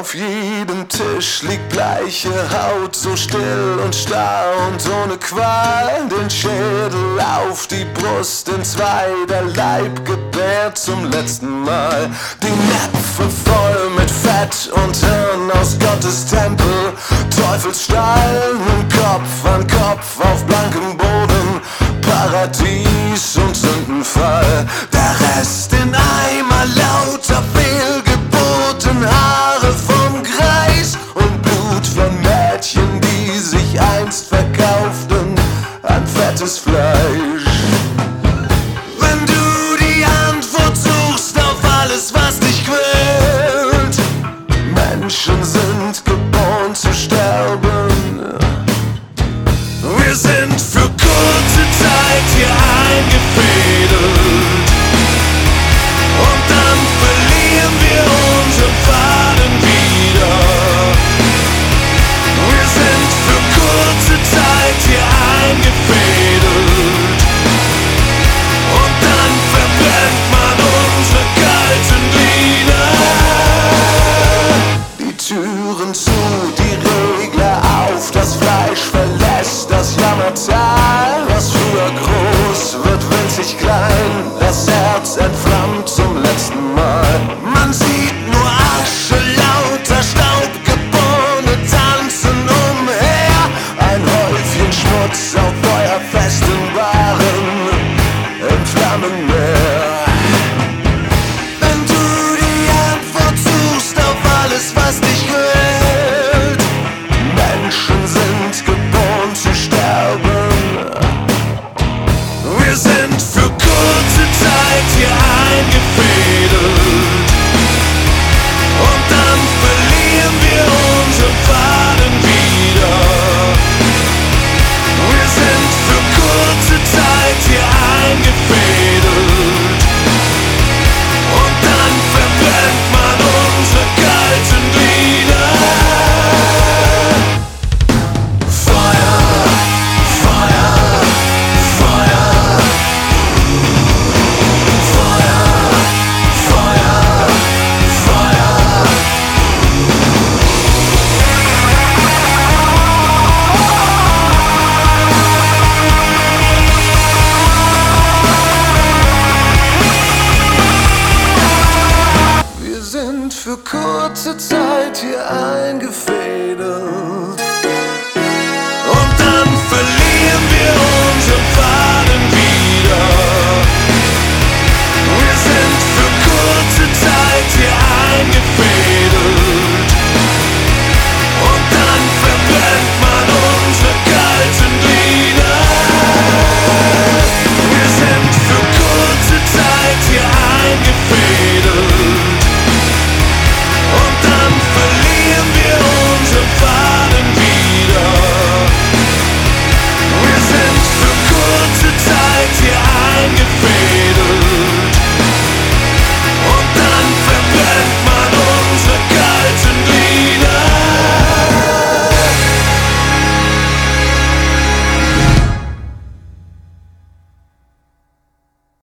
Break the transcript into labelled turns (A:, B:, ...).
A: Auf jedem Tisch liegt bleiche Haut, so still und starr und ohne Qual. Den Schädel auf die Brust in zwei, der Leib gebärt zum letzten Mal. Die Näpfe voll mit Fett und Hirn aus Gottes Tempel. Teufelsstall, nun Kopf an Kopf auf blankem Boden. Paradies und Sündenfall. Der Rest in Eimer lauter Fehlgeburten, Haare vom Greis und Blut von Mädchen, die sich einst verkauften an fettes Fleisch. Wenn du die Antwort suchst auf alles, was dich quält, Menschen sind geboren zu sterben. Wir sind für kurze Zeit hier eingefädelt und dann verlieren wir unseren Faden wieder. Wir sind für kurze Zeit hier eingefädelt und dann verbrennt man unsere kalten Glieder. Die Türen zu, die Regler auf, das Fleisch verlässt das Jammertal. Was früher groß wird winzig klein, das Herz entflammt zum letzten Mal. Man sieht nur Asche, lauter Staubgeborene tanzen umher. Ein Häufchen Schmutz auf feuerfesten Waren im Flammenmeer. Wenn du die Antwort suchst auf alles, was dich quält, Menschen sind geboren zu sterben. Wir sind für kurze Zeit hier eingefädelt und dann verlieren wir unseren Faden wieder. Wir sind für kurze Zeit hier eingefädelt und dann verbrennt man unsere kalten Glieder. Feuer, Feuer, Feuer. Feuer, Feuer, Feuer. Wir sind für kurze Zeit hier eingefädelt